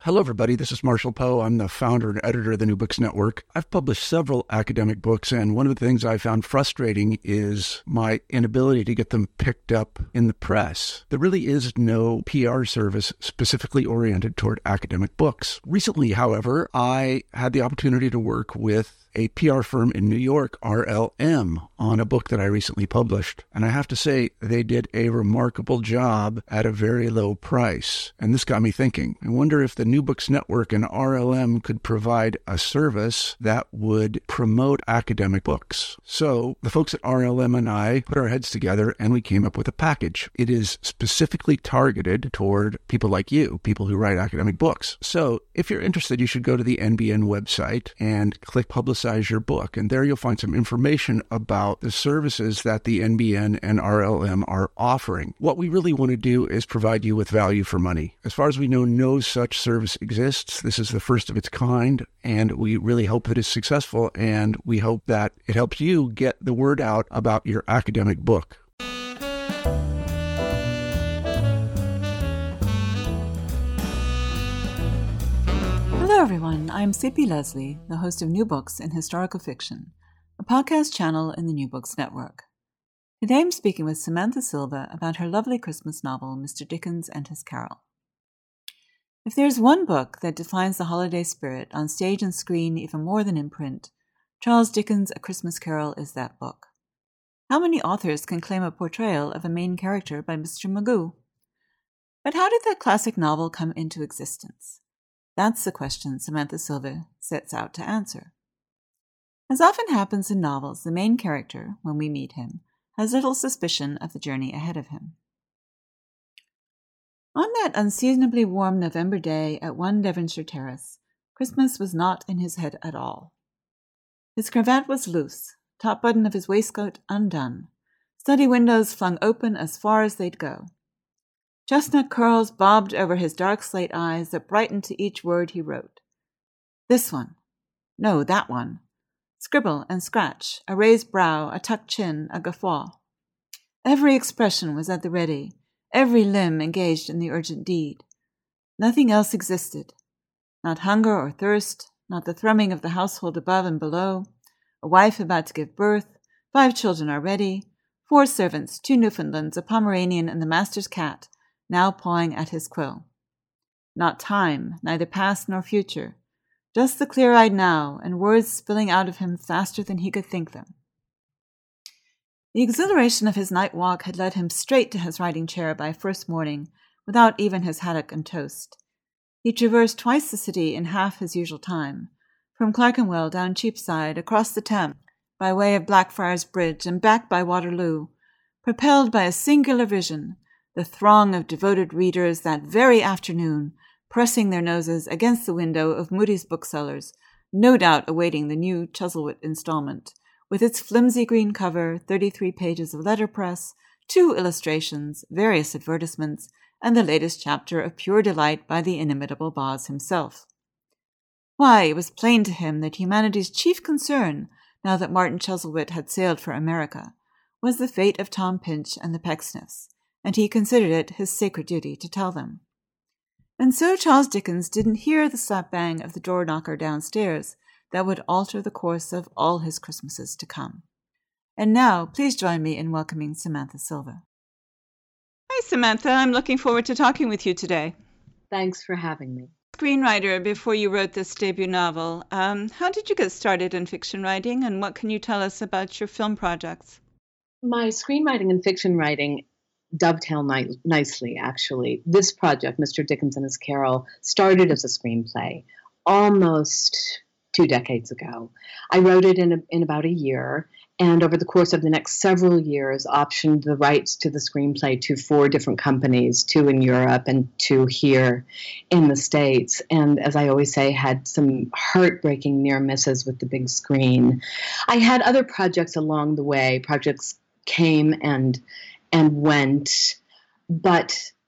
Hello, everybody. This is Marshall Poe. I'm the founder and editor of the New Books Network. I've published several academic books, and one of the things I found frustrating is my inability to get them picked up in the press. There really is no PR service specifically oriented toward academic books. Recently, however, I had the opportunity to work with a PR firm in New York, RLM, on a book that I recently published. And I have to say, they did a remarkable job at a very low price. And this got me thinking. I wonder if the New Books Network and RLM could provide a service that would promote academic books. So the folks at RLM and I put our heads together and we came up with a package. It is specifically targeted toward people like you, people who write academic books. So if you're interested, you should go to the NBN website and click Publicize Your Book. And there you'll find some information about the services that the NBN and RLM are offering. What we really want to do is provide you with value for money. As far as we know, no such service exists. This is the first of its kind, and we really hope that it's successful, and we hope that it helps you get the word out about your academic book. Hello, everyone. I'm C.P. Leslie, the host of New Books in Historical Fiction, a podcast channel in the New Books Network. Today I'm speaking with Samantha Silva about her lovely Christmas novel, Mr. Dickens and His Carol. If there's one book that defines the holiday spirit on stage and screen even more than in print, Charles Dickens' A Christmas Carol is that book. How many authors can claim a portrayal of a main character by Mr. Magoo? But how did that classic novel come into existence? That's the question Samantha Silva sets out to answer. As often happens in novels, the main character, when we meet him, has little suspicion of the journey ahead of him. On that unseasonably warm November day at 1 Devonshire Terrace, Christmas was not in his head at all. His cravat was loose, top button of his waistcoat undone, study windows flung open as far as they'd go. Chestnut curls bobbed over his dark slate eyes that brightened to each word he wrote. This one. No, that one. Scribble and scratch, a raised brow, a tucked chin, a guffaw. Every expression was at the ready, every limb engaged in the urgent deed. Nothing else existed. Not hunger or thirst, not the thrumming of the household above and below, a wife about to give birth, 5 children already, 4 servants, 2 Newfoundlands, a Pomeranian, and the master's cat, now pawing at his quill. Not time, neither past nor future, just the clear-eyed now, and words spilling out of him faster than he could think them. The exhilaration of his night walk had led him straight to his writing chair by first morning, without even his haddock and toast. He traversed twice the city in half his usual time, from Clerkenwell down Cheapside, across the Thames, by way of Blackfriars Bridge, and back by Waterloo, propelled by a singular vision, the throng of devoted readers that very afternoon, pressing their noses against the window of Moody's booksellers, no doubt awaiting the new Chuzzlewit installment, with its flimsy green cover, 33 pages of letterpress, 2 illustrations, various advertisements, and the latest chapter of pure delight by the inimitable Boz himself. Why, it was plain to him that humanity's chief concern, now that Martin Chuzzlewit had sailed for America, was the fate of Tom Pinch and the Pecksniffs, and he considered it his sacred duty to tell them. And so Charles Dickens didn't hear the slap-bang of the door-knocker downstairs that would alter the course of all his Christmases to come. And now, please join me in welcoming Samantha Silva. Hi, Samantha. I'm looking forward to talking with you today. Thanks for having me. Screenwriter before you wrote this debut novel. How did you get started in fiction writing, and what can you tell us about your film projects? My screenwriting and fiction writing dovetail nicely, actually. This project, Mr. Dickens and His Carol, started as a screenplay almost 2 decades ago. I wrote it in about a year, and over the course of the next several years, optioned the rights to the screenplay to 4 different companies, 2 in Europe and 2 here in the States. And as I always say, had some heartbreaking near misses with the big screen. I had other projects along the way. Projects came and went, but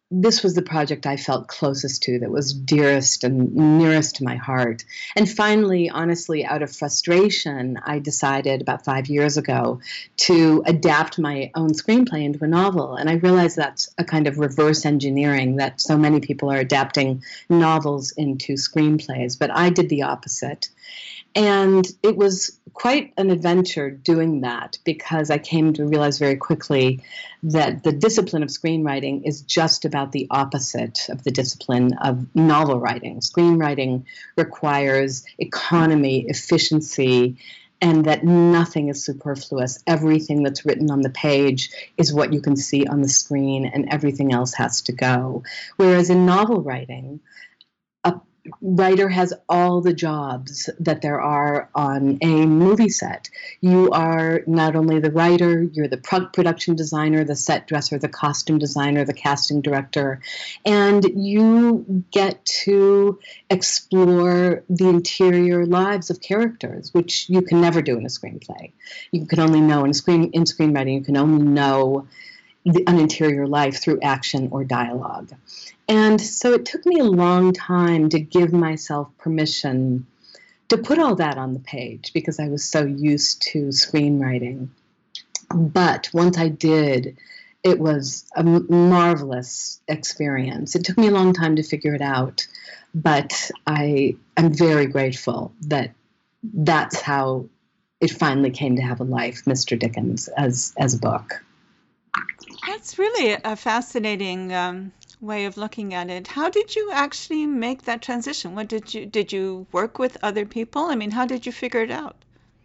this was the project I felt closest to, that was dearest and nearest to my heart. And finally, honestly, out of frustration, I decided about 5 years ago to adapt my own screenplay into a novel. And I realized that's a kind of reverse engineering, that so many people are adapting novels into screenplays, but I did the opposite. And it was quite an adventure doing that, because I came to realize very quickly that the discipline of screenwriting is just about the opposite of the discipline of novel writing. Screenwriting requires economy, efficiency, and that nothing is superfluous. Everything that's written on the page is what you can see on the screen, and everything else has to go. Whereas in novel writing, a writer has all the jobs that there are on a movie set. You are not only the writer, you're the production designer, the set dresser, the costume designer, the casting director, and you get to explore the interior lives of characters, which you can never do in a screenplay. You can only know in screenwriting, you can only know an interior life through action or dialogue. And so it took me a long time to give myself permission to put all that on the page, because I was so used to screenwriting. But once I did, it was a marvelous experience. It took me a long time to figure it out, but I'm very grateful that that's how it finally came to have a life, Mr. Dickens, as a book. That's really a fascinating way of looking at it. How did you actually make that transition? Did you work with other people? I mean, how did you figure it out?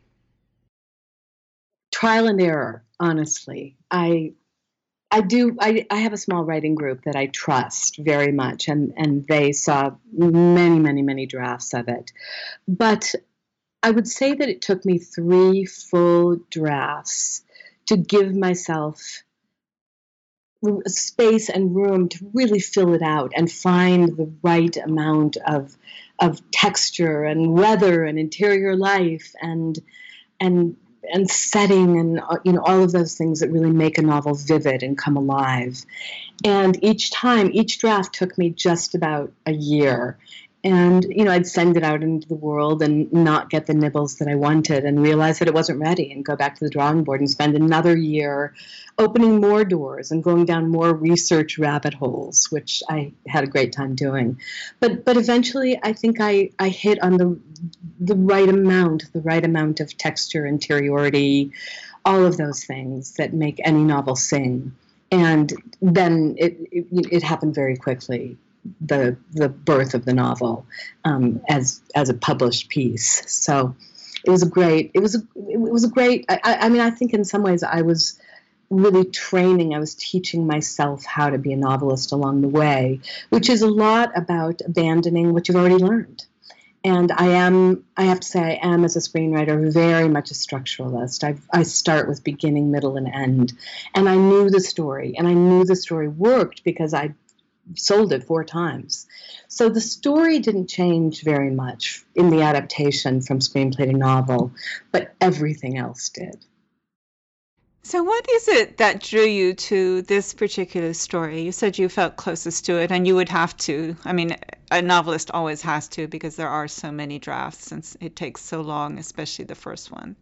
Trial and error, honestly. I have a small writing group that I trust very much, and they saw many, many, many drafts of it. But I would say that it took me 3 full drafts to give myself space and room to really fill it out and find the right amount of texture and weather and interior life and setting and all of those things that really make a novel vivid and come alive. And each draft took me just about a year. And, I'd send it out into the world and not get the nibbles that I wanted, and realize that it wasn't ready, and go back to the drawing board and spend another year opening more doors and going down more research rabbit holes, which I had a great time doing. But eventually I think I hit on the right amount of texture, interiority, all of those things that make any novel sing. And then it happened very quickly. The birth of the novel as a published piece. So it was a great. I think in some ways I was really training. I was teaching myself how to be a novelist along the way, which is a lot about abandoning what you've already learned. And I have to say, I am, as a screenwriter, very much a structuralist. I start with beginning, middle, and end. And I knew the story, and I knew the story worked because I sold it 4 times. So the story didn't change very much in the adaptation from screenplay to novel, but everything else did. So what is it that drew you to this particular story? You said you felt closest to it, and you would have to. I mean, a novelist always has to, because there are so many drafts, since it takes so long, especially the first one.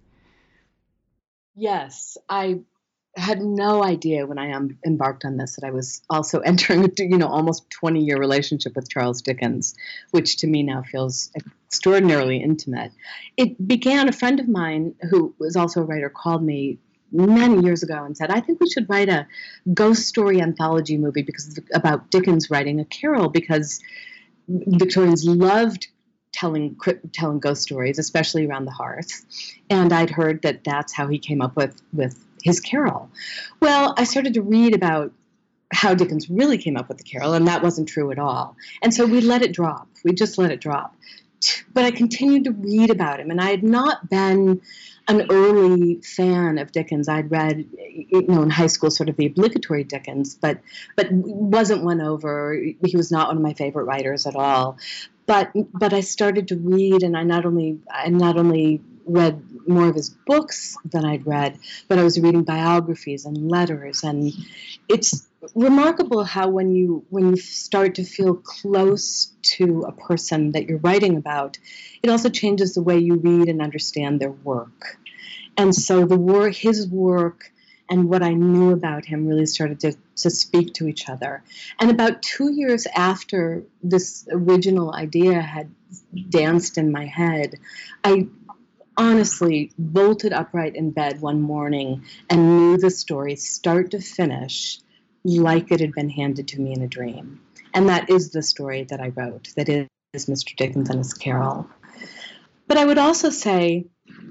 Yes, I had no idea when I embarked on this that I was also entering a almost 20-year relationship with Charles Dickens, which to me now feels extraordinarily intimate. It began, a friend of mine who was also a writer called me many years ago and said, I think we should write a ghost story anthology movie about Dickens writing a carol, because Victorians loved telling ghost stories, especially around the hearth. And I'd heard that that's how he came up with his carol. Well, I started to read about how Dickens really came up with the carol, and that wasn't true at all. And so we let it drop. We just let it drop. But I continued to read about him, and I had not been an early fan of Dickens. I'd read, in high school, sort of the obligatory Dickens, but wasn't won over. He was not one of my favorite writers at all. But I started to read, and I not only read more of his books than I'd read, but I was reading biographies and letters, and it's remarkable how when you start to feel close to a person that you're writing about, it also changes the way you read and understand their work. And so his work and what I knew about him really started to speak to each other. And about 2 years after this original idea had danced in my head, I honestly bolted upright in bed one morning and knew the story start to finish like it had been handed to me in a dream. And that is the story that I wrote, that is Mr. Dickens and his Carol. But I would also say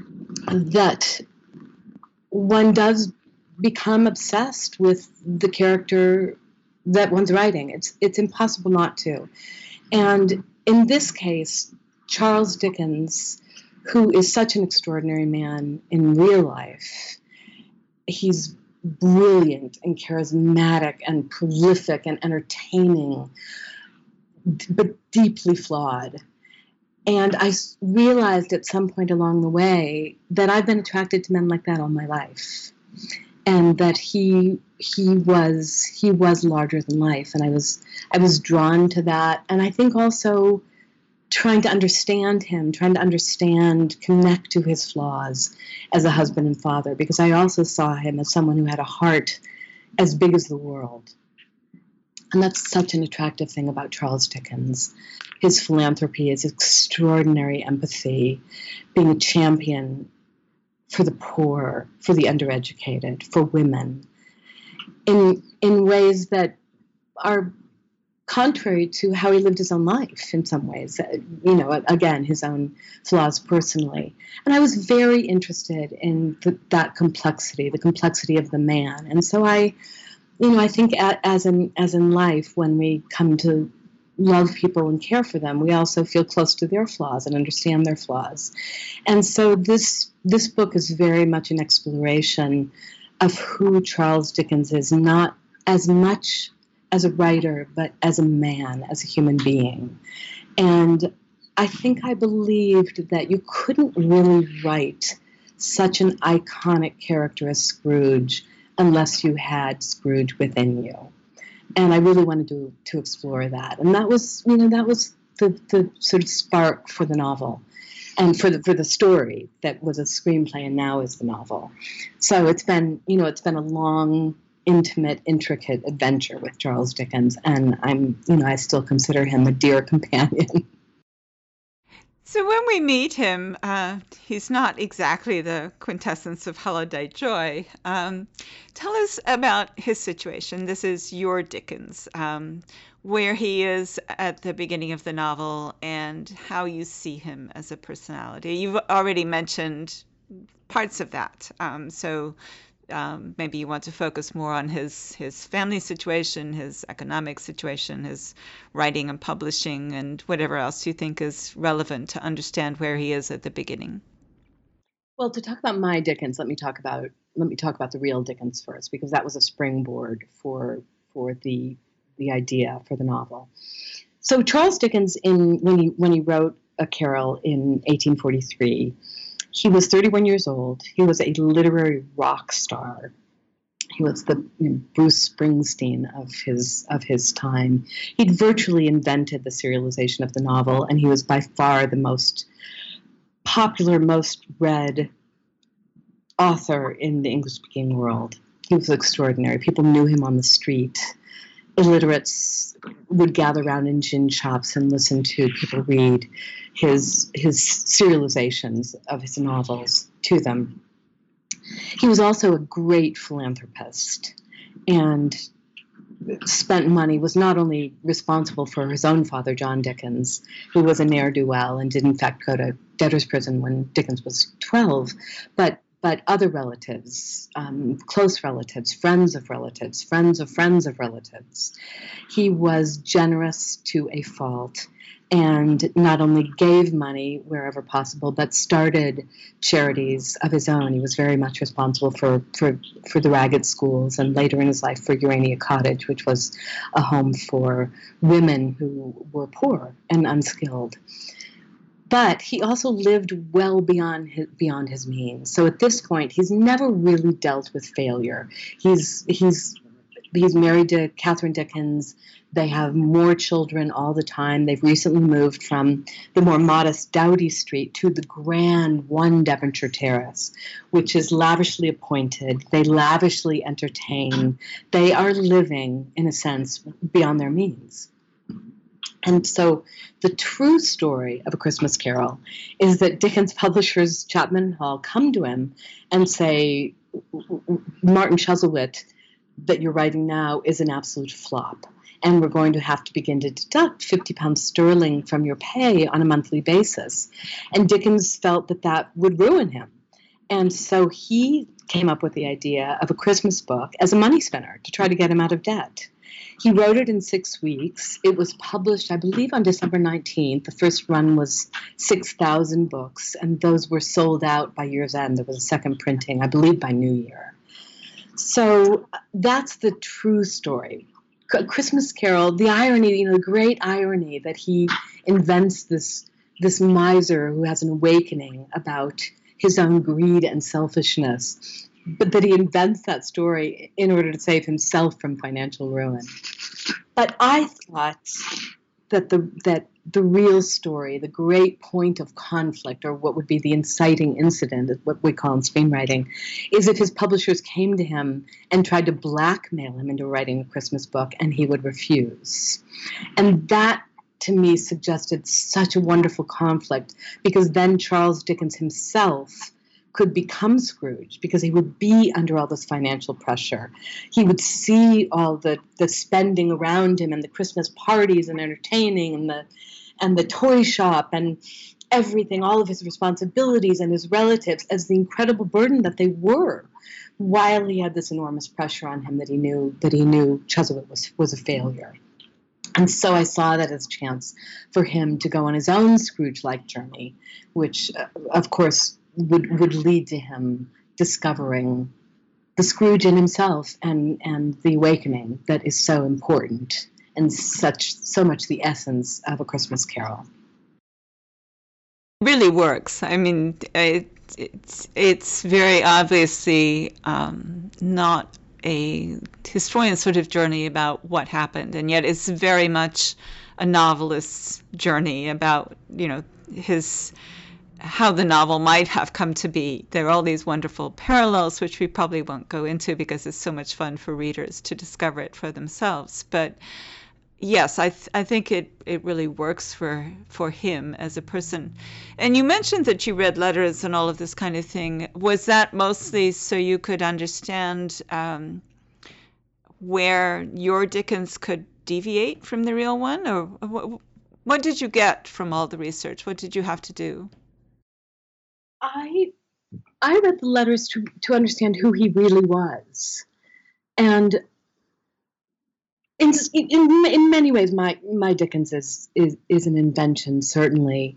that one does become obsessed with the character that one's writing. It's impossible not to. And in this case, Charles Dickens, who is such an extraordinary man in real life, he's brilliant and charismatic and prolific and entertaining, but deeply flawed. And I realized at some point along the way that I've been attracted to men like that all my life, and that he was larger than life, and I was drawn to that. And I think also trying to understand him, connect to his flaws as a husband and father, because I also saw him as someone who had a heart as big as the world. And that's such an attractive thing about Charles Dickens. His philanthropy, his extraordinary empathy, being a champion for the poor, for the undereducated, for women, in ways that are contrary to how he lived his own life in some ways, again, his own flaws personally. And I was very interested in that complexity, the complexity of the man. And so I think as in life, when we come to love people and care for them, we also feel close to their flaws and understand their flaws. And so this book is very much an exploration of who Charles Dickens is, not as much as a writer, but as a man, as a human being. And I think I believed that you couldn't really write such an iconic character as Scrooge unless you had Scrooge within you. And I really wanted to explore that. And that was the sort of spark for the novel and for the story that was a screenplay and now is the novel. So it's been a long, intimate, intricate adventure with Charles Dickens, and I still consider him a dear companion. So when we meet him, he's not exactly the quintessence of holiday joy. Tell us about his situation. This is your Dickens, where he is at the beginning of the novel and how you see him as a personality. You've already mentioned parts of that. So maybe you want to focus more on his family situation, his economic situation, his writing and publishing, and whatever else you think is relevant to understand where he is at the beginning. Well, to talk about my Dickens, let me talk about the real Dickens first, because that was a springboard for the idea for the novel. So Charles Dickens, when he wrote A Carol in 1843. He was 31 years old. He was a literary rock star. He was the Bruce Springsteen of his time. He'd virtually invented the serialization of the novel, and he was by far the most popular, most read author in the English-speaking world. He was extraordinary. People knew him on the street. Illiterates would gather around in gin shops and listen to people read his serializations of his novels to them. He was also a great philanthropist and spent money, was not only responsible for his own father, John Dickens, who was a ne'er-do-well and did in fact go to debtor's prison when Dickens was 12, but other relatives, close relatives, friends of relatives, friends of friends of relatives. He was generous to a fault and not only gave money wherever possible, but started charities of his own. He was very much responsible for the Ragged Schools, and later in his life for Urania Cottage, which was a home for women who were poor and unskilled. But he also lived well beyond his means. So at this point, he's never really dealt with failure. He's He's married to Catherine Dickens. They have more children all the time. They've recently moved from the more modest Doughty Street to the grand 1 Devonshire Terrace, which is lavishly appointed. They lavishly entertain. They are living, in a sense, beyond their means. And so the true story of A Christmas Carol is that Dickens publishers, Chapman Hall, come to him and say, Martin Chuzzlewit, that you're writing now is an absolute flop. And we're going to have to begin to deduct £50 from your pay on a monthly basis. And Dickens felt that that would ruin him. And so he came up with the idea of a Christmas book as a money spinner to try to get him out of debt. He wrote it in 6 weeks. It was published, I believe, on December 19th. The first run was 6,000 books, and those were sold out by year's end. There was a second printing, I believe, by New Year. So that's the true story. Christmas Carol, the irony, the great irony that he invents this miser who has an awakening about his own greed and selfishness, but that he invents that story in order to save himself from financial ruin. But I thought that the real story, the great point of conflict, or what would be the inciting incident, what we call in screenwriting, is if his publishers came to him and tried to blackmail him into writing a Christmas book, and he would refuse. And that, to me, suggested such a wonderful conflict, because then Charles Dickens himself could become Scrooge, because he would be under all this financial pressure. He would see all the spending around him and the Christmas parties and entertaining and the toy shop and everything, all of his responsibilities and his relatives as the incredible burden that they were, while he had this enormous pressure on him that he knew Chuzzlewit was a failure. And so I saw that as a chance for him to go on his own Scrooge-like journey, which, of course, would lead to him discovering the Scrooge in himself and the awakening that is so important and so much the essence of A Christmas Carol. It really works. I mean, it's very obviously not a historian sort of journey about what happened, and yet it's very much a novelist's journey about, how the novel might have come to be. There are all these wonderful parallels, which we probably won't go into because it's so much fun for readers to discover it for themselves. But yes, I think it really works for him as a person. And you mentioned that you read letters and all of this kind of thing. Was that mostly so you could understand where your Dickens could deviate from the real one? Or what did you get from all the research? What did you have to do? I read the letters to understand who he really was. And in many ways, my Dickens is an invention, certainly.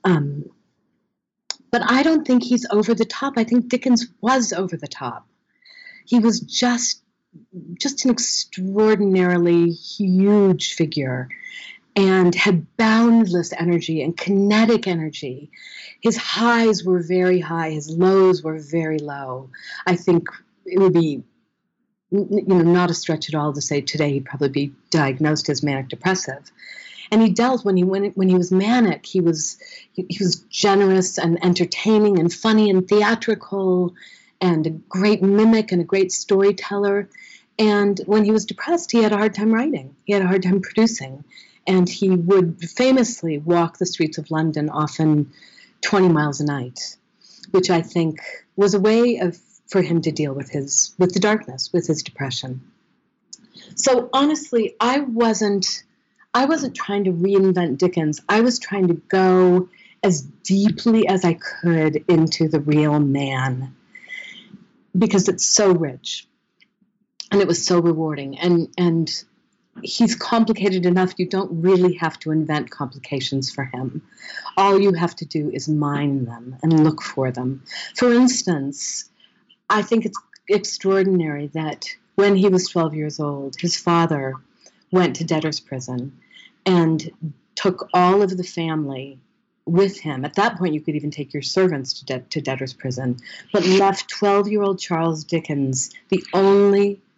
But I don't think he's over the top. I think Dickens was over the top. He was just an extraordinarily huge figure and had boundless energy and kinetic energy. His highs were very high. His lows were very low. I think it would be not a stretch at all to say today he'd probably be diagnosed as manic depressive. And he dealt when he was manic, he was generous and entertaining and funny and theatrical and a great mimic and a great storyteller. And when he was depressed, he had a hard time writing. He had a hard time producing. And he would famously walk the streets of London, often 20 miles a night, which I think was a way for him to deal with the darkness, with his depression. So honestly, I wasn't trying to reinvent Dickens. I was trying to go as deeply as I could into the real man, because it's so rich and it was so rewarding. And he's complicated enough. You don't really have to invent complications for him. All you have to do is mine them and look for them. For instance, I think it's extraordinary that when he was 12 years old, his father went to debtor's prison and took all of the family with him. At that point, you could even take your servants to debtor's prison, but left 12-year-old Charles Dickens, the only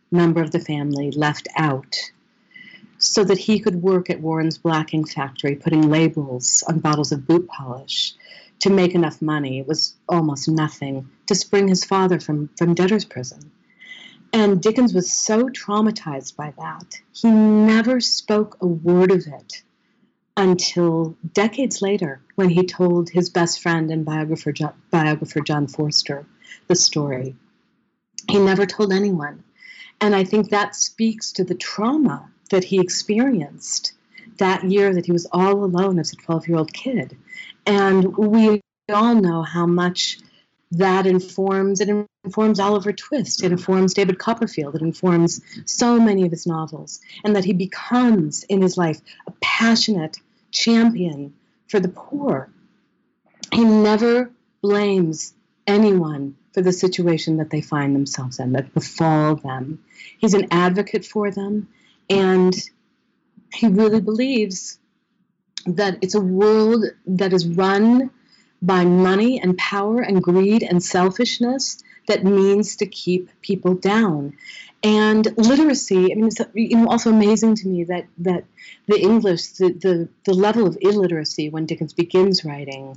member of the family left out so that he could work at Warren's blacking factory, putting labels on bottles of boot polish to make enough money. It was almost nothing to spring his father from debtor's prison. And Dickens was so traumatized by that, he never spoke a word of it until decades later when he told his best friend and biographer John Forster the story. He never told anyone. And I think that speaks to the trauma that he experienced that year that he was all alone as a 12-year-old kid. And we all know how much that informs. It informs Oliver Twist. It informs David Copperfield. It informs so many of his novels. And that he becomes, in his life, a passionate champion for the poor. He never blames anyone for the situation that they find themselves in, that befall them. He's an advocate for them. And he really believes that it's a world that is run by money and power and greed and selfishness that means to keep people down. And literacy, I mean, it's also amazing to me that the English, the level of illiteracy when Dickens begins writing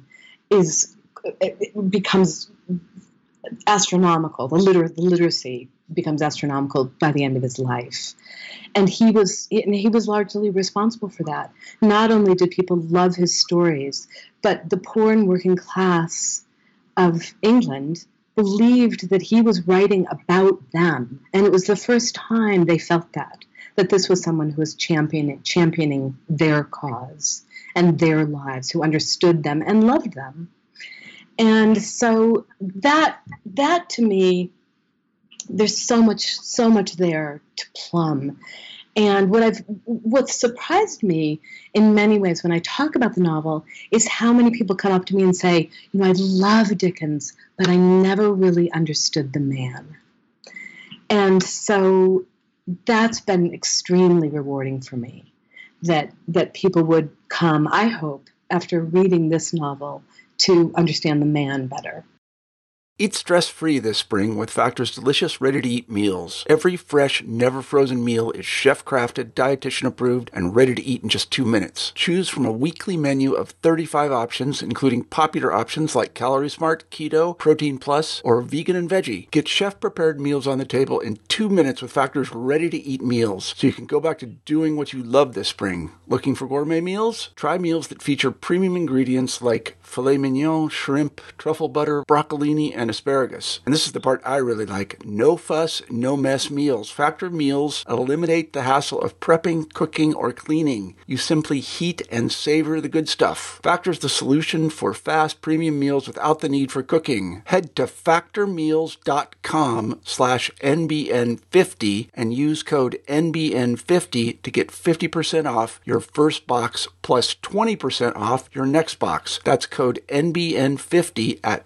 becomes astronomical. The literacy becomes astronomical by the end of his life. And he was largely responsible for that. Not only did people love his stories, but the poor and working class of England believed that he was writing about them. And it was the first time they felt that this was someone who was championing their cause and their lives, who understood them and loved them. And so that to me, there's so much there to plumb. And what surprised me in many ways when I talk about the novel is how many people come up to me and say, I love Dickens, but I never really understood the man. And so that's been extremely rewarding for me, that people would come, I hope, after reading this novel, to understand the man better. Eat stress-free this spring with Factor's delicious, ready-to-eat meals. Every fresh, never-frozen meal is chef-crafted, dietitian-approved, and ready to eat in just 2 minutes. Choose from a weekly menu of 35 options, including popular options like Calorie Smart, Keto, Protein Plus, or Vegan and Veggie. Get chef-prepared meals on the table in 2 minutes with Factor's ready-to-eat meals, so you can go back to doing what you love this spring. Looking for gourmet meals? Try meals that feature premium ingredients like filet mignon, shrimp, truffle butter, broccolini, and asparagus. And this is the part I really like. No fuss, no mess meals. Factor meals eliminate the hassle of prepping, cooking, or cleaning. You simply heat and savor the good stuff. Factor's the solution for fast premium meals without the need for cooking. Head to factormeals.com/NBN50 and use code NBN50 to get 50% off your first box plus 20% off your next box. That's code NBN50 at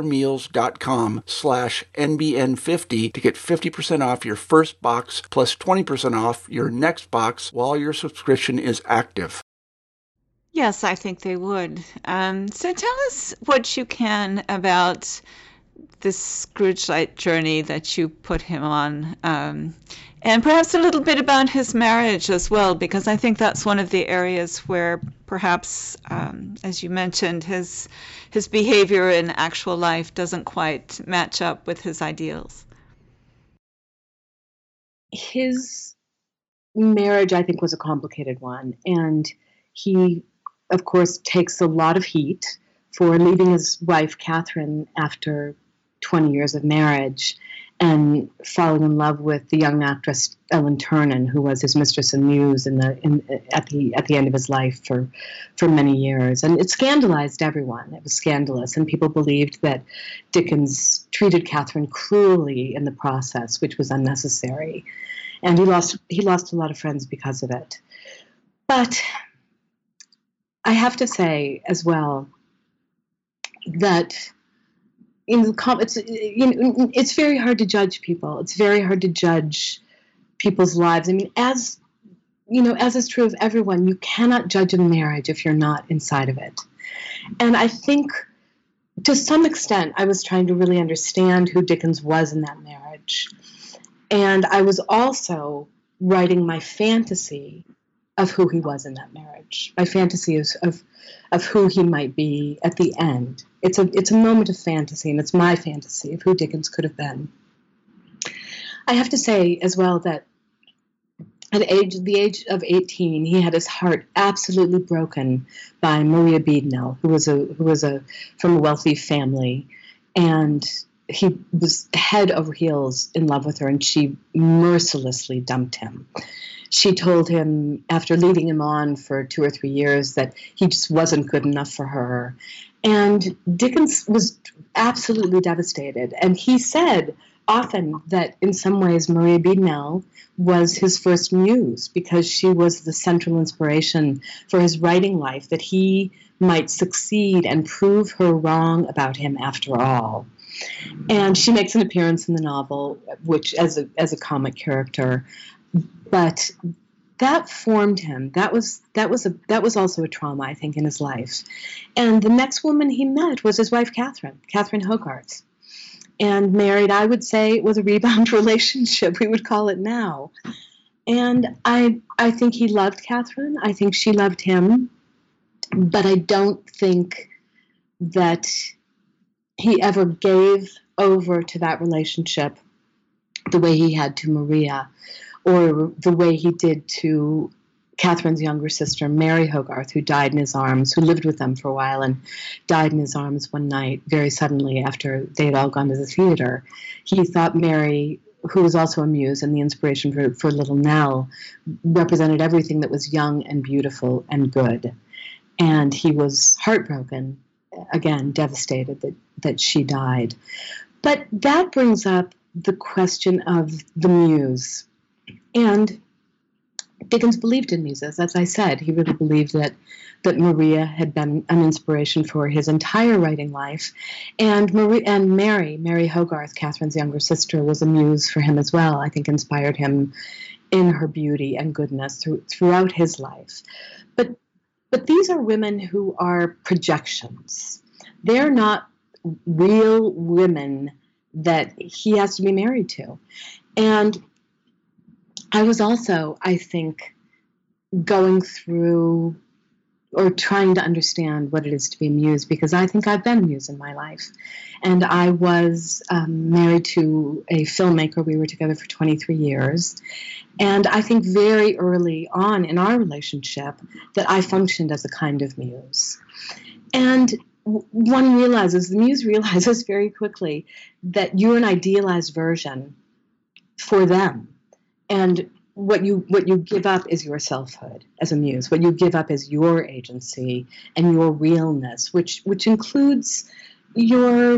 factormeals.com/NBN50 to get 50% off your first box plus 20% off your next box while your subscription is active. Yes, I think they would. So tell us what you can about this Scrooge-like journey that you put him on, and perhaps a little bit about his marriage as well, because I think that's one of the areas where perhaps, as you mentioned, his behavior in actual life doesn't quite match up with his ideals. His marriage, I think, was a complicated one, and he, of course, takes a lot of heat for leaving his wife, Catherine, after 20 years of marriage, and falling in love with the young actress Ellen Ternan, who was his mistress and muse at the end of his life for many years. And it scandalized everyone. It was scandalous, and people believed that Dickens treated Catherine cruelly in the process, which was unnecessary. And he lost a lot of friends because of it. But I have to say as well that it's very hard to judge people. It's very hard to judge people's lives. I mean, as is true of everyone, you cannot judge a marriage if you're not inside of it. And I think to some extent, I was trying to really understand who Dickens was in that marriage. And I was also writing my fantasy of who he was in that marriage. My fantasy is of who he might be at the end. It's a moment of fantasy, and it's my fantasy of who Dickens could have been. I have to say as well that at the age of 18, he had his heart absolutely broken by Maria Beadnell, who was from a wealthy family, and he was head over heels in love with her, and she mercilessly dumped him. She told him, after leading him on for 2 or 3 years, that he just wasn't good enough for her. And Dickens was absolutely devastated. And he said often that in some ways Maria Beadnell was his first muse, because she was the central inspiration for his writing life, that he might succeed and prove her wrong about him after all. And she makes an appearance in the novel, which as a comic character, but that formed him. That was also a trauma, I think, in his life. And the next woman he met was his wife, Catherine Hogarth, and married. I would say it was a rebound relationship, we would call it now. And I think he loved Catherine. I think she loved him, but I don't think that he ever gave over to that relationship the way he had to Maria, or the way he did to Catherine's younger sister, Mary Hogarth, who died in his arms, who lived with them for a while and died in his arms one night very suddenly after they had all gone to the theater. He thought Mary, who was also a muse and the inspiration for Little Nell, represented everything that was young and beautiful and good. And he was heartbroken, again, devastated that she died. But that brings up the question of the muse. And Dickens believed in muses. As I said, he really believed that Maria had been an inspiration for his entire writing life. And Mary Hogarth, Catherine's younger sister, was a muse for him as well. I think inspired him in her beauty and goodness throughout his life. But these are women who are projections. They're not real women that he has to be married to. And I was also, I think, going through or trying to understand what it is to be a muse, because I think I've been a muse in my life. And I was married to a filmmaker. We were together for 23 years. And I think very early on in our relationship that I functioned as a kind of muse. And the muse realizes very quickly that you're an idealized version for them. And what you give up is your selfhood as a muse. What you give up is your agency and your realness, which includes your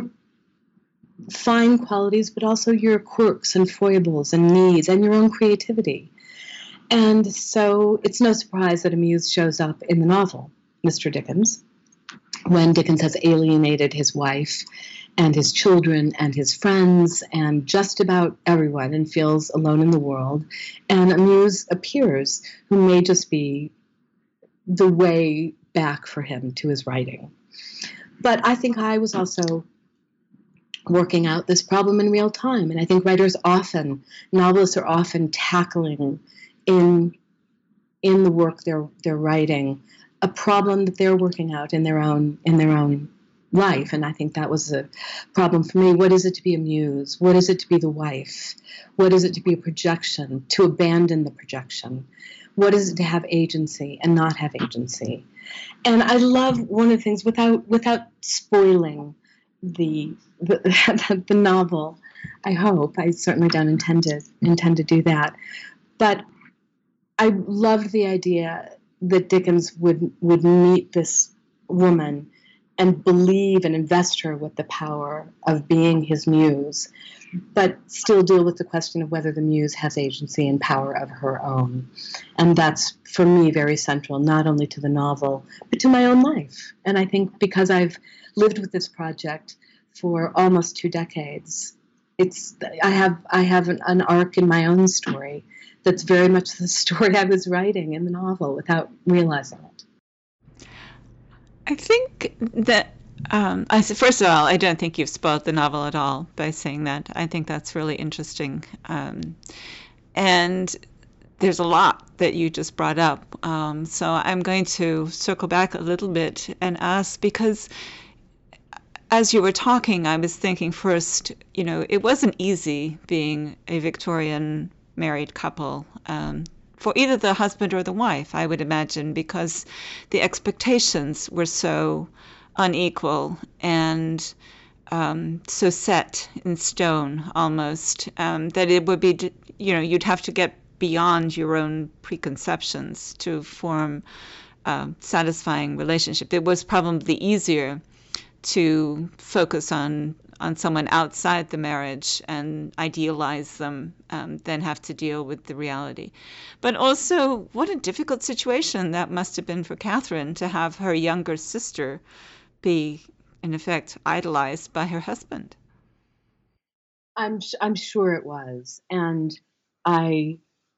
fine qualities, but also your quirks and foibles and needs and your own creativity. And so it's no surprise that a muse shows up in the novel, Mr. Dickens, when Dickens has alienated his wife and his children and his friends and just about everyone and feels alone in the world. And a muse appears who may just be the way back for him to his writing. But I think I was also working out this problem in real time. And I think novelists are often tackling in the work they're writing a problem that they're working out in their own life. And I think that was a problem for me. What is it to be a muse? What is it to be the wife? What is it to be a projection, to abandon the projection? What is it to have agency and not have agency? And I love one of the things, without spoiling the novel, I hope. I certainly don't intend to do that. But I loved the idea that Dickens would meet this woman and believe and invest her with the power of being his muse, but still deal with the question of whether the muse has agency and power of her own. And that's, for me, very central, not only to the novel, but to my own life. And I think because I've lived with this project for almost 2 decades, I have an arc in my own story that's very much the story I was writing in the novel without realizing it. I think that First of all, I don't think you've spoiled the novel at all by saying that. I think that's really interesting. And there's a lot that you just brought up. So I'm going to circle back a little bit and ask, because as you were talking, I was thinking first, it wasn't easy being a Victorian married couple. For either the husband or the wife, I would imagine, because the expectations were so unequal and so set in stone almost, that it would be, you'd have to get beyond your own preconceptions to form a satisfying relationship. It was probably easier to focus on someone outside the marriage and idealize them than have to deal with the reality. But also, what a difficult situation that must have been for Catherine to have her younger sister be, in effect, idolized by her husband. I'm sure it was. And I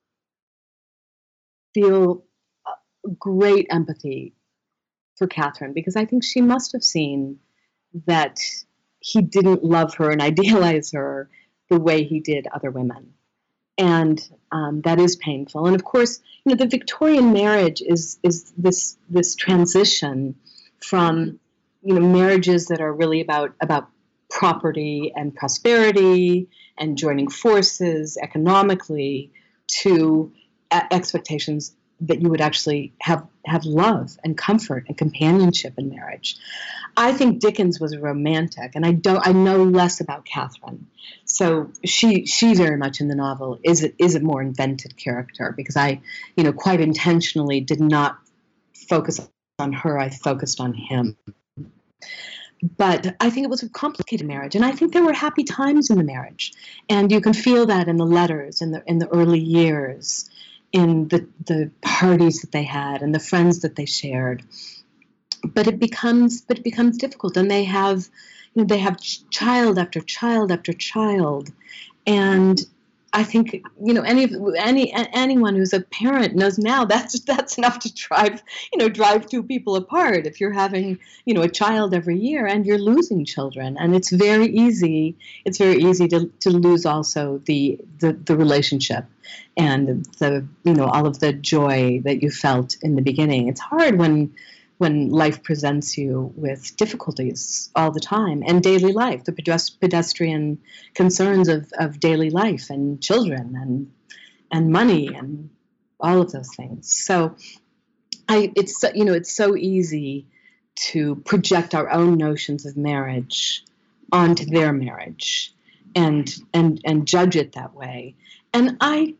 feel great empathy for Catherine, because I think she must have seen that he didn't love her and idealize her the way he did other women. And that is painful. And of course, the Victorian marriage is this transition from, marriages that are really about property and prosperity and joining forces economically, to expectations that you would actually have love and comfort and companionship in marriage. I think Dickens was a romantic, and I know less about Catherine. So she very much in the novel is a more invented character, because I, quite intentionally did not focus on her. I focused on him. But I think it was a complicated marriage, and I think there were happy times in the marriage, and you can feel that in the letters in the early years, in the parties that they had and the friends that they shared. But it becomes difficult, and they have child after child after child, and I think anyone who's a parent knows now that's enough to drive two people apart if you're having a child every year and you're losing children. And it's very easy to lose also the relationship and the all of the joy that you felt in the beginning. It's hard when life presents you with difficulties all the time, and daily life, the pedestrian concerns of daily life, and children and money and all of those things. So it's so easy to project our own notions of marriage onto their marriage and judge it that way. And I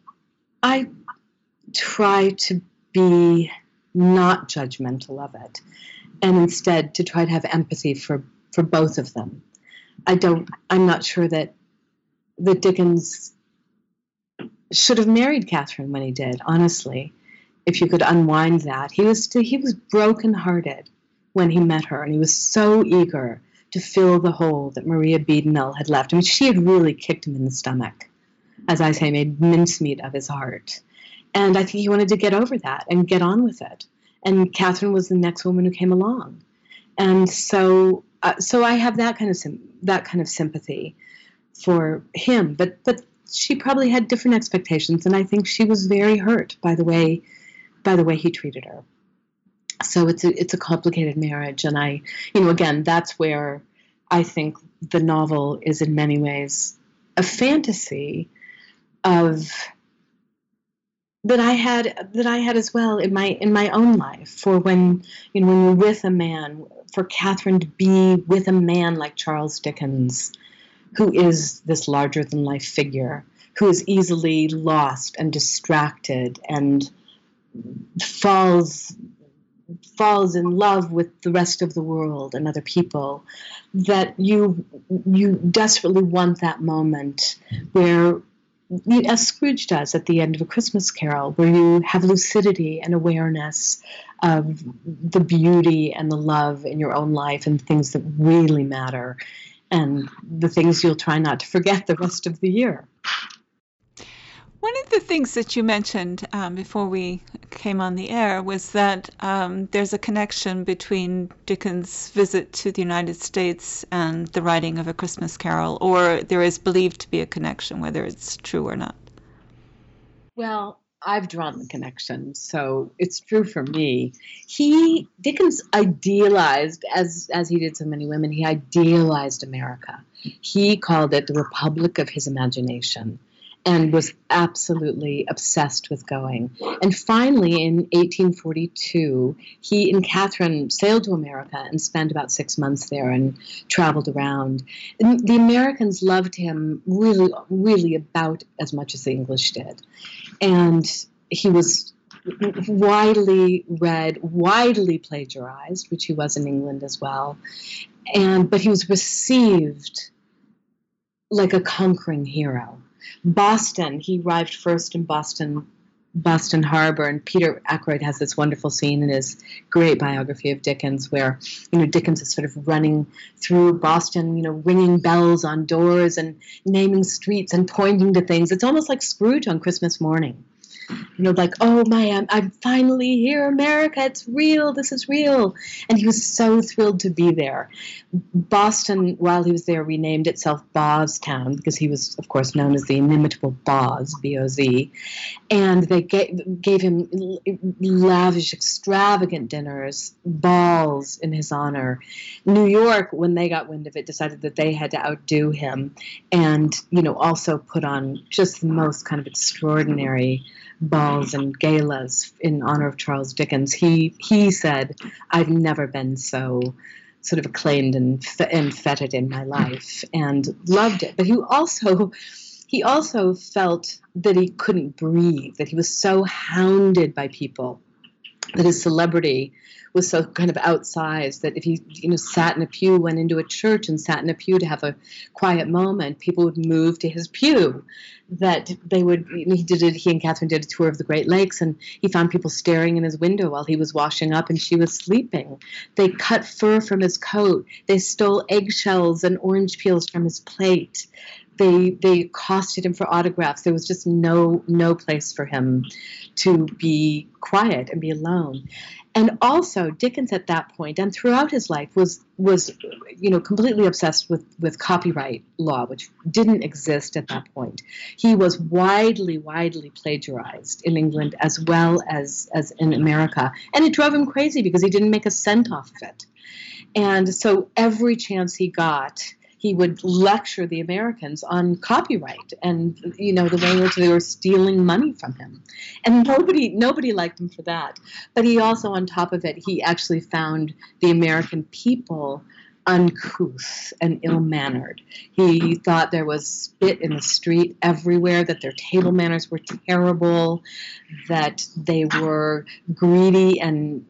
try to be not judgmental of it, and instead to try to have empathy for both of them. I'm not sure that Dickens should have married Catherine when he did, honestly. If you could unwind that, he was brokenhearted when he met her, and he was so eager to fill the hole that Maria Beadnell had left. I mean, she had really kicked him in the stomach, as I say, made mincemeat of his heart. And I think he wanted to get over that and get on with it. And Catherine was the next woman who came along. And so I have that kind of sympathy for him. But she probably had different expectations, and I think she was very hurt by the way he treated her. So it's a complicated marriage, and again, that's where I think the novel is in many ways a fantasy of that I had as well in my own life. For when you're with a man, for Catherine to be with a man like Charles Dickens, who is this larger than life figure, who is easily lost and distracted and falls in love with the rest of the world and other people, that you desperately want that moment where, as Scrooge does at the end of A Christmas Carol, where you have lucidity and awareness of the beauty and the love in your own life and things that really matter, and the things you'll try not to forget the rest of the year. One of the things that you mentioned before we came on the air was that there's a connection between Dickens' visit to the United States and the writing of A Christmas Carol, or there is believed to be a connection, whether it's true or not. Well, I've drawn the connection, so it's true for me. Dickens idealized, as he did so many women, he idealized America. He called it the Republic of his imagination, and was absolutely obsessed with going. And finally, in 1842, he and Catherine sailed to America and spent about 6 months there and traveled around. And the Americans loved him really, really about as much as the English did. And he was widely read, widely plagiarized, which he was in England as well. But he was received like a conquering hero. Boston, he arrived first in Boston Harbor, and Peter Ackroyd has this wonderful scene in his great biography of Dickens where, Dickens is sort of running through Boston, ringing bells on doors and naming streets and pointing to things. It's almost like Scrooge on Christmas morning. Like, oh my, I'm finally here, America, it's real, this is real. And he was so thrilled to be there. Boston, while he was there, renamed itself Boztown because he was, of course, known as the inimitable Boz, B-O-Z. And they gave him lavish, extravagant dinners, balls in his honor. New York, when they got wind of it, decided that they had to outdo him and, also put on just the most kind of extraordinary balls and galas in honor of Charles Dickens. He said, I've never been so sort of acclaimed and feted in my life, and loved it. But he also felt that he couldn't breathe, that he was so hounded by people, that his celebrity was so kind of outsized that if he sat in a pew, went into a church and sat in a pew to have a quiet moment, people would move to his pew. That they would, he and Catherine did a tour of the Great Lakes, and he found people staring in his window while he was washing up and she was sleeping. They cut fur from his coat. They stole eggshells and orange peels from his plate. They accosted him for autographs. There was just no place for him to be quiet and be alone. And also, Dickens at that point and throughout his life was completely obsessed with copyright law, which didn't exist at that point. He was widely plagiarized in England as well as in America. And it drove him crazy because he didn't make a cent off of it. And so every chance he got, he would lecture the Americans on copyright and, the way in which they were stealing money from him. And nobody liked him for that. But he also, on top of it, he actually found the American people uncouth and ill-mannered. He thought there was spit in the street everywhere, that their table manners were terrible, that they were greedy and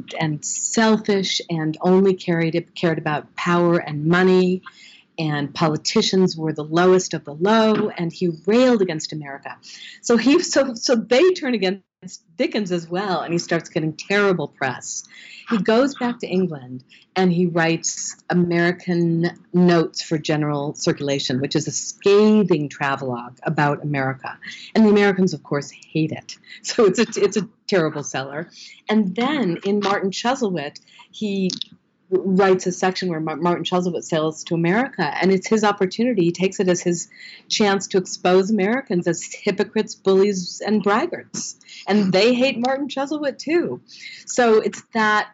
selfish and only cared about power and money. And politicians were the lowest of the low, and he railed against America. So they turn against Dickens as well, and he starts getting terrible press. He goes back to England, and he writes American Notes for General Circulation, which is a scathing travelogue about America. And the Americans, of course, hate it. So it's a terrible seller. And then in Martin Chuzzlewit, he writes a section where Martin Chuzzlewit sails to America, and it's his opportunity. He takes it as his chance to expose Americans as hypocrites, bullies, and braggarts. And they hate Martin Chuzzlewit too. So it's that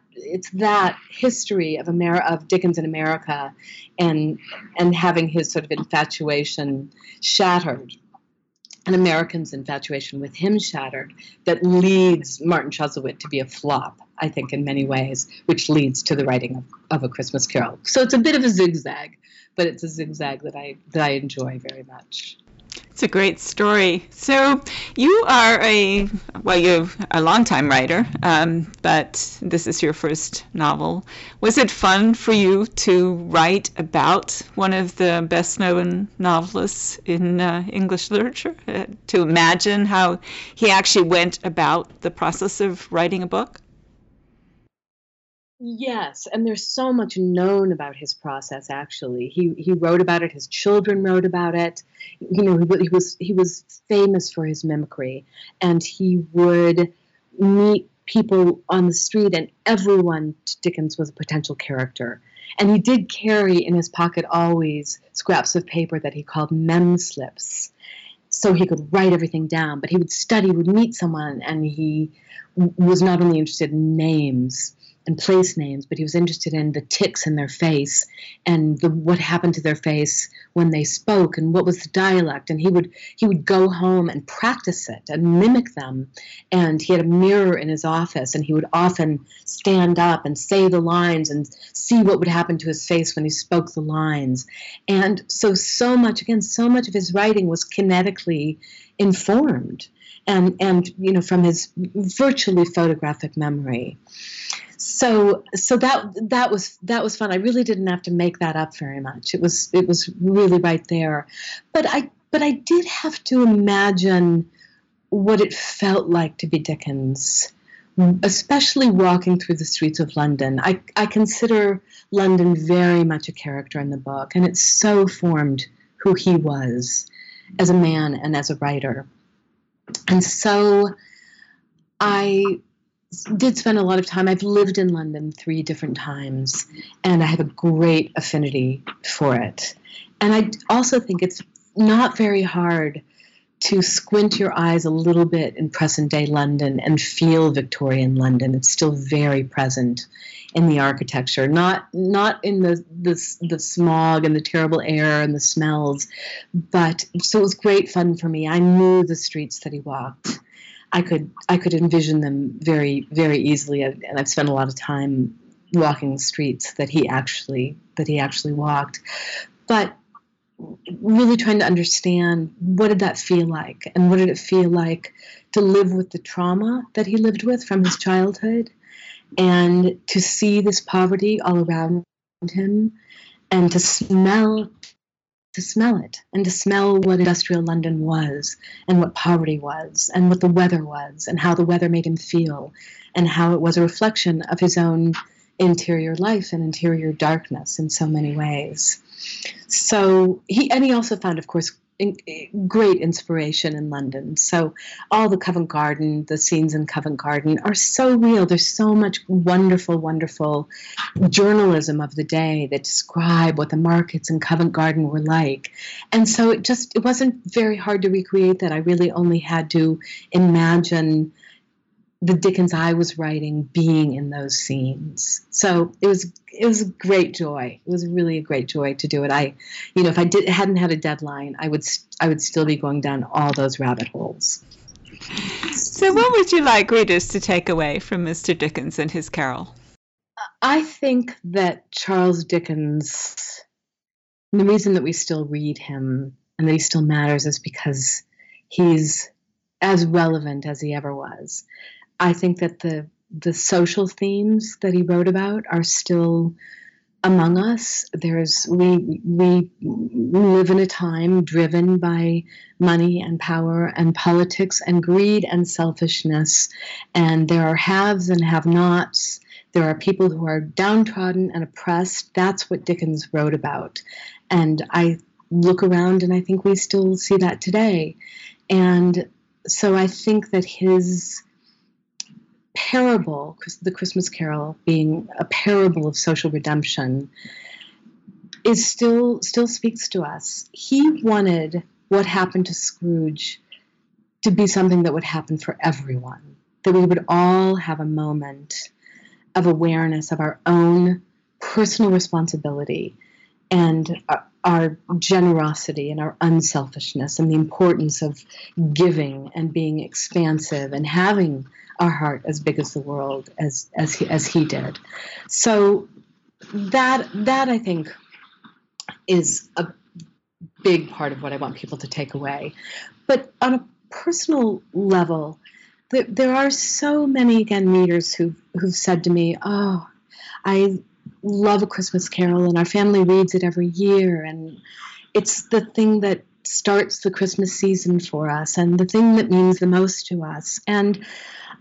history of Dickens in America and having his sort of infatuation shattered, and Americans' infatuation with him shattered, that leads Martin Chuzzlewit to be a flop, I think, in many ways, which leads to the writing of A Christmas Carol. So it's a bit of a zigzag, but it's a zigzag that I enjoy very much. It's a great story. So you are you're a longtime writer, but this is your first novel. Was it fun for you to write about one of the best-known novelists in English literature, to imagine how he actually went about the process of writing a book? Yes, and there's so much known about his process. Actually, he wrote about it. His children wrote about it. He was famous for his mimicry, and he would meet people on the street, and everyone to Dickens was a potential character. And he did carry in his pocket always scraps of paper that he called mem slips, so he could write everything down. But he would study, would meet someone, and he was not only interested in names and place names, but he was interested in the tics in their face and what happened to their face when they spoke and what was the dialect. And he would go home and practice it and mimic them. And he had a mirror in his office, and he would often stand up and say the lines and see what would happen to his face when he spoke the lines. And so much of his writing was kinetically informed and from his virtually photographic memory. So that was fun. I really didn't have to make that up very much. It was really right there. But I did have to imagine what it felt like to be Dickens, especially walking through the streets of London. I consider London very much a character in the book, and it so formed who he was as a man and as a writer. And so I did spend a lot of time. I've lived in London 3 different times, and I have a great affinity for it. And I also think it's not very hard to squint your eyes a little bit in present-day London and feel Victorian London. It's still very present in the architecture, not in the smog and the terrible air and the smells, but so it was great fun for me. I knew the streets that he walked. I could envision them very, very easily, and I've spent a lot of time walking the streets that he actually walked. But really trying to understand, what did that feel like, and what did it feel like to live with the trauma that he lived with from his childhood, and to see this poverty all around him, and to smell it, and to smell what industrial London was, and what poverty was, and what the weather was, and how the weather made him feel, and how it was a reflection of his own interior life and interior darkness in so many ways. So he also found, of course, great inspiration in London. So all the Covent Garden, the scenes in Covent Garden are so real. There's so much wonderful, wonderful journalism of the day that describe what the markets in Covent Garden were like. And so it wasn't very hard to recreate that. I really only had to imagine the Dickens I was writing being in those scenes. So it was a great joy. It was really a great joy to do it. If I hadn't had a deadline, I would still be going down all those rabbit holes. So what would you like readers to take away from Mr. Dickens and his Carol? I think that Charles Dickens, the reason that we still read him and that he still matters is because he's as relevant as he ever was. I think that the social themes that he wrote about are still among us. We live in a time driven by money and power and politics and greed and selfishness, and there are haves and have-nots. There are people who are downtrodden and oppressed. That's what Dickens wrote about, and I look around and I think we still see that today. And so I think that his parable, the Christmas Carol, being a parable of social redemption, is still speaks to us. He wanted what happened to Scrooge to be something that would happen for everyone, that we would all have a moment of awareness of our own personal responsibility and our generosity and our unselfishness and the importance of giving and being expansive and having our heart as big as the world as he did. So that I think is a big part of what I want people to take away. But on a personal level, there are so many, again, readers who've said to me, "Oh, I love A Christmas Carol, and our family reads it every year, and it's the thing that starts the Christmas season for us, and the thing that means the most to us." And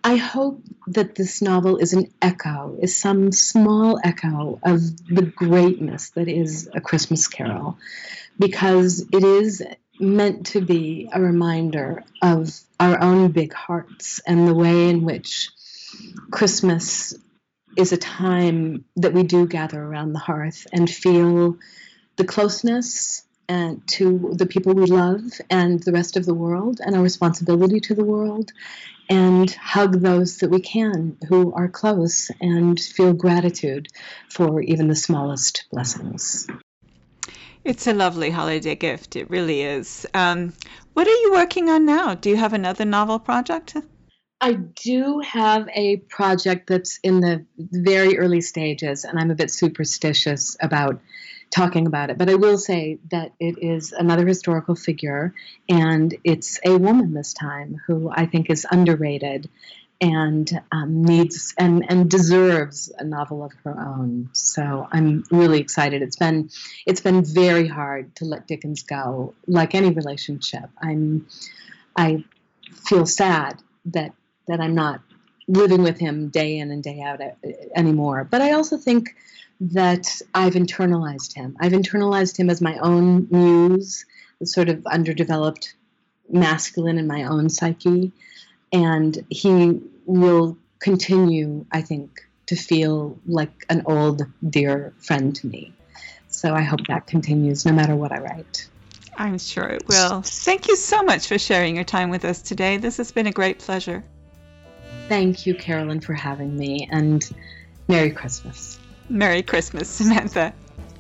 I hope that this novel is some small echo of the greatness that is A Christmas Carol, because it is meant to be a reminder of our own big hearts and the way in which Christmas is a time that we do gather around the hearth and feel the closeness and to the people we love and the rest of the world and our responsibility to the world, and hug those that we can who are close and feel gratitude for even the smallest blessings. It's a lovely holiday gift. It really is. What are you working on now? Do you have another novel project? I do have a project that's in the very early stages, and I'm a bit superstitious about talking about it. But I will say that it is another historical figure, and it's a woman this time who I think is underrated and needs and deserves a novel of her own. So I'm really excited. It's been very hard to let Dickens go, like any relationship. I feel sad that I'm not living with him day in and day out anymore. But I also think that I've internalized him. I've internalized him as my own muse, the sort of underdeveloped masculine in my own psyche. And he will continue, I think, to feel like an old, dear friend to me. So I hope that continues no matter what I write. I'm sure it will. Thank you so much for sharing your time with us today. This has been a great pleasure. Thank you, Carolyn, for having me, and Merry Christmas. Merry Christmas, Samantha.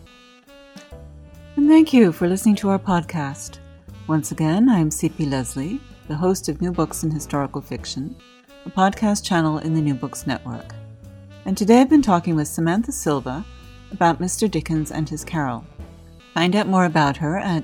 And thank you for listening to our podcast. Once again, I am C.P. Leslie, the host of New Books in Historical Fiction, a podcast channel in the New Books Network. And today I've been talking with Samantha Silva about Mr. Dickens and his Carol. Find out more about her at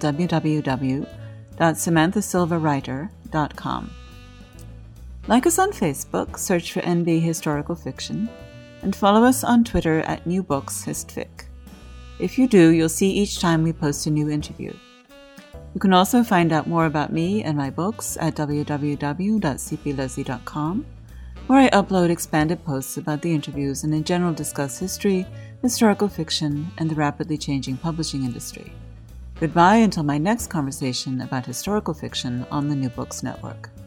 www.samanthasilvawriter.com. Like us on Facebook, search for NB Historical Fiction, and follow us on Twitter at New Books Histfic. If you do, you'll see each time we post a new interview. You can also find out more about me and my books at www.cpleslie.com, where I upload expanded posts about the interviews and in general discuss history, historical fiction, and the rapidly changing publishing industry. Goodbye until my next conversation about historical fiction on the New Books Network.